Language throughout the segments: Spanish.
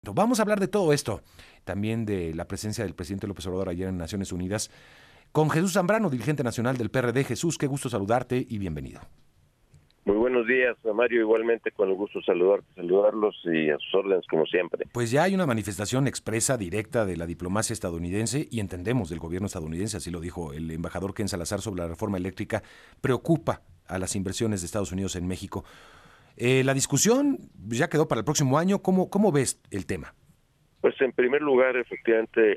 Vamos a hablar de todo esto, también de la presencia del presidente López Obrador ayer en Naciones Unidas, con Jesús Zambrano, dirigente nacional del PRD. Jesús, qué gusto saludarte y bienvenido. Muy buenos días, Mario, igualmente con el gusto de saludarlos y a sus órdenes como siempre. Pues ya hay una manifestación expresa, directa de la diplomacia estadounidense y entendemos del gobierno estadounidense, así lo dijo el embajador Ken Salazar sobre la reforma eléctrica, preocupa a las inversiones de Estados Unidos en México. La discusión ya quedó para el próximo año. ¿Cómo ves el tema? Pues en primer lugar, efectivamente,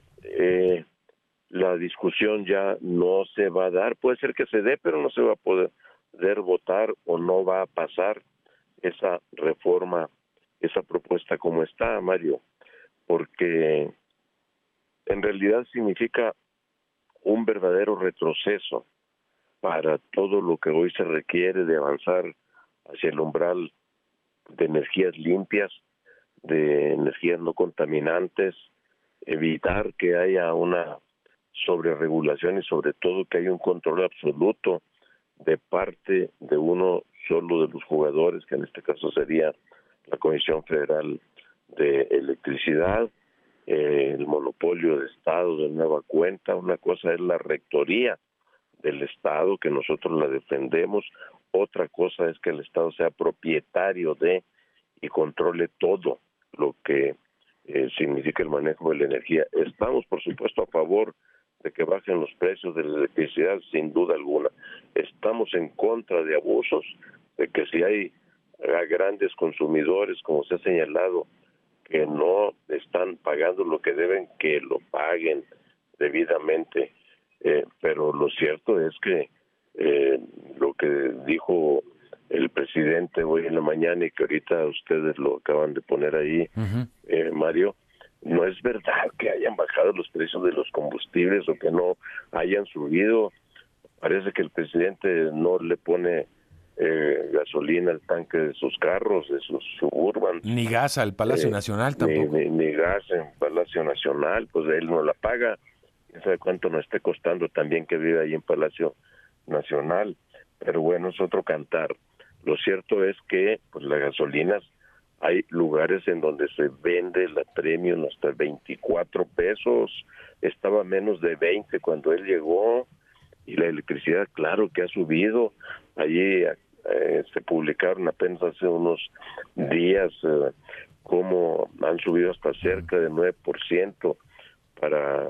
la discusión ya no se va a dar. Puede ser que se dé, pero no se va a poder votar o no va a pasar esa reforma, esa propuesta como está, Mario, porque en realidad significa un verdadero retroceso para todo lo que hoy se requiere de avanzar hacia el umbral de energías limpias, de energías no contaminantes, evitar que haya una sobreregulación y sobre todo que haya un control absoluto de parte de uno solo de los jugadores, que en este caso sería la Comisión Federal de Electricidad, el monopolio de Estado de nueva cuenta. Una cosa es la rectoría del Estado, que nosotros la defendemos. Otra cosa es que el Estado sea propietario de y controle todo lo que significa el manejo de la energía. Estamos, por supuesto, a favor de que bajen los precios de la electricidad, sin duda alguna. Estamos en contra de abusos, de que si hay grandes consumidores, como se ha señalado, que no están pagando lo que deben, que lo paguen debidamente. Pero lo cierto es que lo que dijo el presidente hoy en la mañana y que ahorita ustedes lo acaban de poner ahí, Mario, no es verdad que hayan bajado los precios de los combustibles o que no hayan subido. Parece que el presidente no le pone gasolina al tanque de sus carros, de sus Suburban. Ni gas al Palacio Nacional tampoco. Ni gas en Palacio Nacional, pues él no la paga. Quién sabe cuánto nos esté costando también que vive ahí en Palacio Nacional. Pero bueno, es otro cantar. Lo cierto es que pues las gasolinas, hay lugares en donde se vende la premium hasta 24 pesos, estaba menos de 20 cuando él llegó, y la electricidad, claro que ha subido. Allí se publicaron apenas hace unos días cómo han subido hasta cerca de 9% para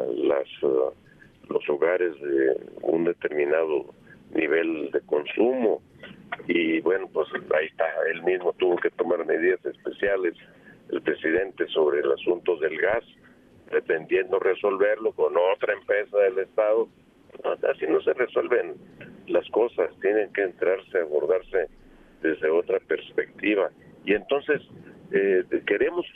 los hogares de un determinado nivel de consumo. Y bueno, pues ahí está, él mismo tuvo que tomar medidas especiales, el presidente, sobre el asunto del gas, pretendiendo resolverlo con otra empresa del Estado. Así no se resuelven las cosas, tienen que entrarse, abordarse desde otra perspectiva. Y entonces queremos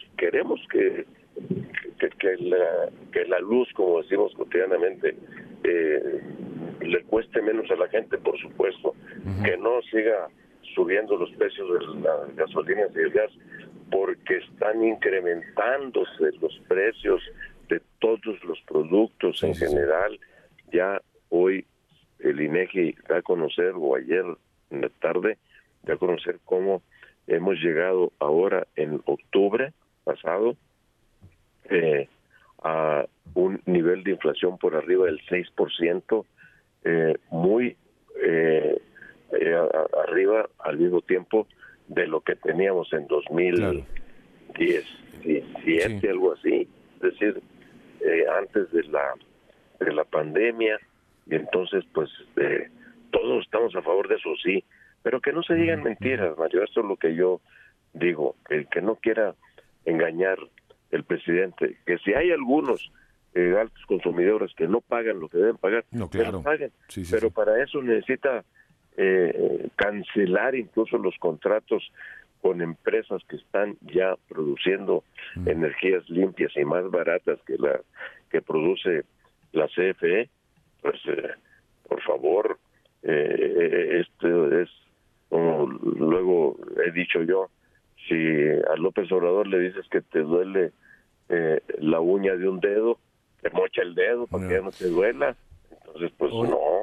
que la luz, como decimos cotidianamente, le cueste menos a la gente, por supuesto, que no siga subiendo los precios de las gasolinas y el gas, porque están incrementándose los precios de todos los productos en general. Ya hoy el INEGI da a conocer, o ayer en la tarde, da a conocer cómo hemos llegado ahora en octubre pasado a un nivel de inflación por arriba del 6%, muy arriba al mismo tiempo de lo que teníamos en 2017, algo así, es decir, antes de la pandemia. Y entonces pues todos estamos a favor de eso, sí, pero que no se digan mentiras, Mario. Esto es lo que yo digo, que no quiera engañar el presidente, que si hay algunos altos consumidores que no pagan lo que deben pagar, que lo paguen, pero para eso necesita cancelar incluso los contratos con empresas que están ya produciendo energías limpias y más baratas que la que produce la CFE. Pues por favor, esto es como luego he dicho yo, si a López Obrador le dices que te duele la uña de un dedo, te mocha el dedo para que ya no te duela. Entonces pues no,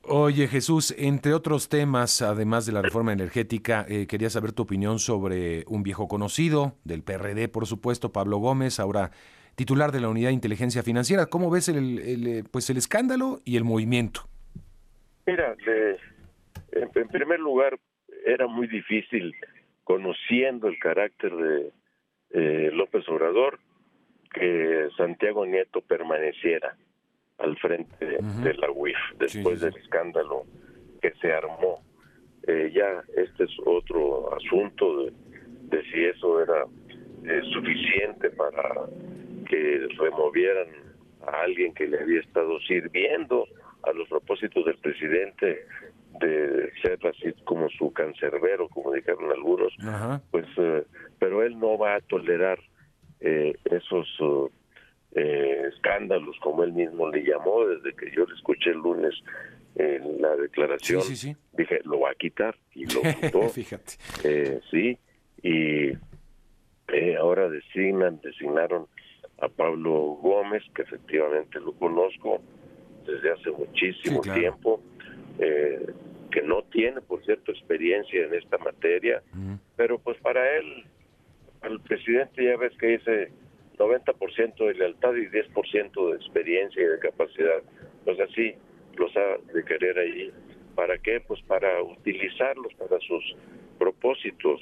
Oye, Jesús, entre otros temas, además de la reforma energética, quería saber tu opinión sobre un viejo conocido del PRD, por supuesto, Pablo Gómez, ahora titular de la Unidad de Inteligencia Financiera. ¿Cómo ves pues el escándalo y el movimiento? Mira, en primer lugar, era muy difícil, conociendo el carácter de López Obrador, que Santiago Nieto permaneciera al frente de la UIF Sí, sí, después sí. del escándalo que se armó. Ya este es otro asunto de si eso era suficiente para que removieran a alguien que le había estado sirviendo a los propósitos del presidente de ser así como su cancerbero, como dijeron algunos, Ajá. pues, pero él no va a tolerar esos escándalos, como él mismo le llamó. Desde que yo le escuché el lunes en la Sí, declaración, sí, sí. dije, lo va a quitar, y lo quitó. Fíjate. Sí, y ahora designaron a Pablo Gómez, que efectivamente lo conozco desde hace Sí, muchísimo claro. tiempo, que no tiene, por cierto, experiencia en esta materia, pero pues para él, al presidente, ya ves que dice 90% de lealtad y 10% de experiencia y de capacidad. Pues así los ha de querer ahí. ¿Para qué? Pues para utilizarlos para sus propósitos.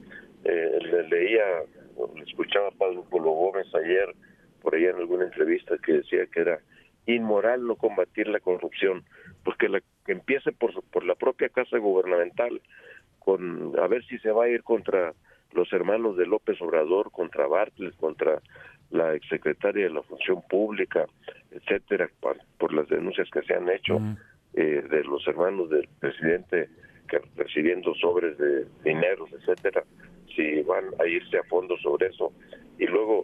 Le escuchaba a Pablo Gómez ayer, por ahí en alguna entrevista, que decía que era inmoral no combatir la corrupción, pues que empiece por la propia casa gubernamental, a ver si se va a ir contra los hermanos de López Obrador, contra Bartles, contra la exsecretaria de la Función Pública, etcétera, por las denuncias que se han hecho de los hermanos del presidente que recibiendo sobres de dineros, etcétera, si van a irse a fondo sobre eso. Y luego,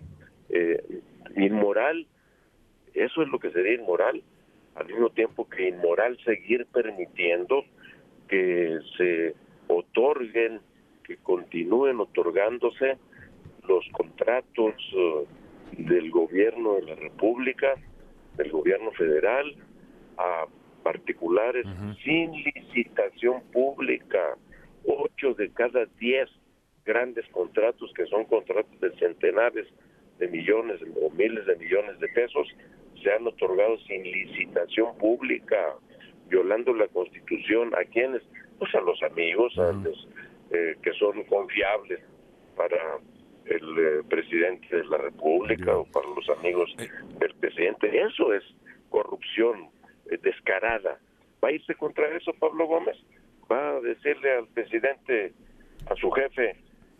inmoral, eso es lo que sería inmoral, al mismo tiempo que inmoral seguir permitiendo que se otorguen, que continúen otorgándose los contratos del gobierno de la República, del gobierno federal, a particulares sin licitación pública. 8 de cada 10 grandes contratos, que son contratos de centenares de millones o miles de millones de pesos, se han otorgado sin licitación pública, violando la Constitución. ¿A quiénes? Pues a los amigos, a los que son confiables para el presidente de la República o para los amigos del presidente. Eso es corrupción descarada. ¿Va a irse contra eso Pablo Gómez? ¿Va a decirle al presidente, a su jefe,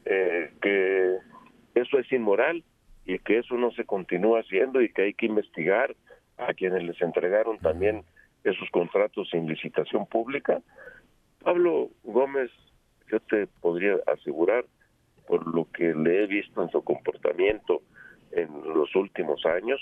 que eso es inmoral y que eso no se continúa haciendo y que hay que investigar a quienes les entregaron también esos contratos sin licitación pública? Pablo Gómez, yo te podría asegurar, por lo que le he visto en su comportamiento en los últimos años,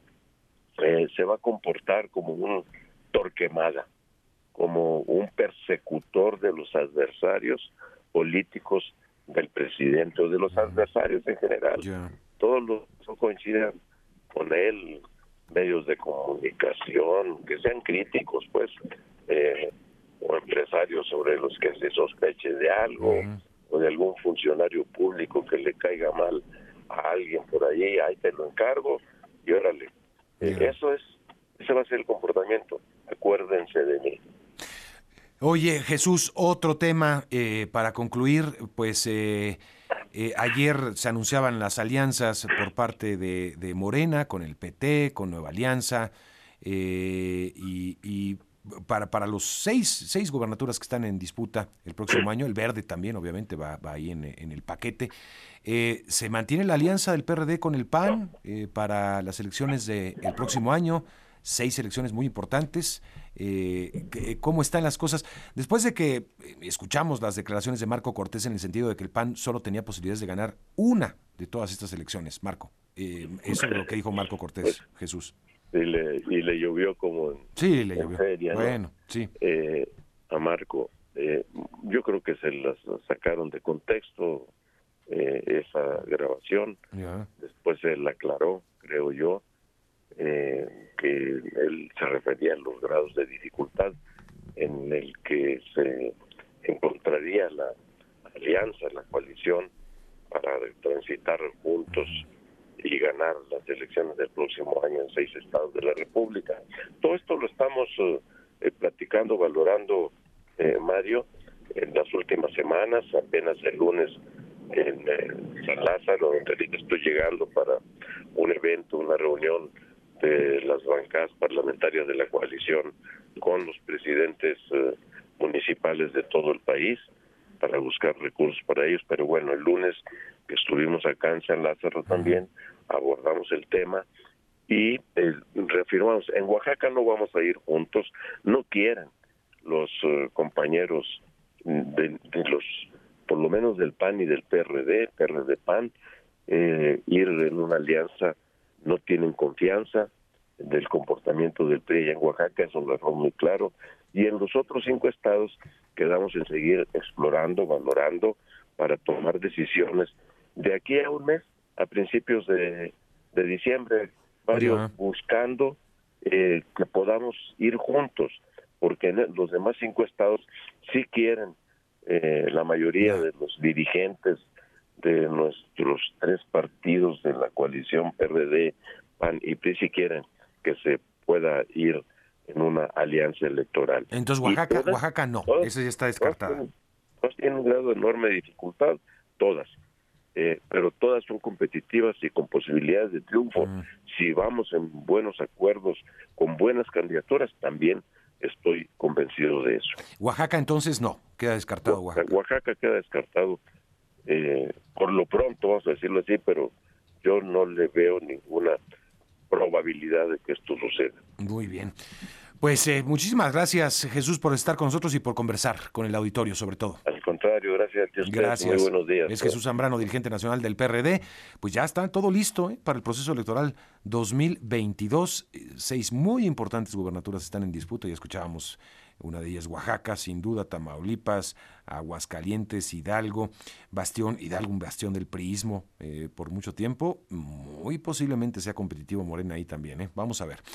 se va a comportar como un Torquemada, como un persecutor de los adversarios políticos del presidente o de los adversarios en general. Todos los coinciden con él, medios de comunicación, que sean críticos, pues, o empresarios sobre los que se sospeche de algo, o de algún funcionario público que le caiga mal a alguien por ahí, ahí te lo encargo, y órale. Ese va a ser el comportamiento, acuérdense de mí. Oye, Jesús, otro tema para concluir, pues ayer se anunciaban las alianzas por parte de Morena con el PT, con Nueva Alianza, y para los seis gubernaturas que están en disputa el próximo año, el Verde también obviamente va ahí en el paquete. Se mantiene la alianza del PRD con el PAN para las elecciones del próximo año. 6 elecciones muy importantes. ¿Cómo están las cosas? Después de que escuchamos las declaraciones de Marco Cortés en el sentido de que el PAN solo tenía posibilidades de ganar una de todas estas elecciones, Marco. Eso es lo que dijo Marco Cortés, Jesús. Y le llovió como en feria, ¿no? Bueno, sí. A Marco. Yo creo que se las sacaron de contexto esa grabación. Después él aclaró, creo yo, que él se refería a los grados de dificultad en el que se encontraría la alianza, la coalición, para transitar juntos y ganar las elecciones del próximo año en 6 estados de la República. Todo esto lo estamos platicando, valorando, Mario, en las últimas semanas. Apenas el lunes en San Lázaro, donde ahorita estoy llegando para un evento, una reunión de las bancadas parlamentarias de la coalición con los presidentes municipales de todo el país para buscar recursos para ellos. Pero bueno, el lunes que estuvimos acá en San Lázaro también abordamos el tema y reafirmamos, en Oaxaca no vamos a ir juntos, no quieran los compañeros de los, por lo menos del PAN y del PRD-PAN, ir en una alianza, no tienen confianza del comportamiento del PRI en Oaxaca, eso lo dejó muy claro, y en los otros 5 estados quedamos en seguir explorando, valorando, para tomar decisiones de aquí a un mes, a principios de diciembre, buscando que podamos ir juntos, porque los demás 5 estados sí quieren, la mayoría de los dirigentes de nuestros 3 partidos de la coalición PRD, PAN y PRI sí quieren que se pueda ir en una alianza electoral. Entonces Oaxaca no, esa ya está descartada. Todas tienen un grado enorme de dificultad, todas, pero todas son competitivas y con posibilidades de triunfo. Si vamos en buenos acuerdos, con buenas candidaturas, también estoy convencido de eso. Oaxaca entonces no, queda descartado Oaxaca queda descartado, por lo pronto, vamos a decirlo así, pero yo no le veo ninguna probabilidad de que esto suceda. Muy bien. Pues muchísimas gracias, Jesús, por estar con nosotros y por conversar con el auditorio, sobre todo. Al contrario, gracias a ti. Gracias. Muy buenos días. Es Jesús Zambrano, dirigente nacional del PRD. Pues ya está todo listo para el proceso electoral 2022. 6 muy importantes gubernaturas están en disputa. Ya escuchábamos una de ellas, Oaxaca, sin duda, Tamaulipas, Aguascalientes, Hidalgo, un bastión del priismo por mucho tiempo. Muy posiblemente sea competitivo Morena ahí también. Vamos a ver.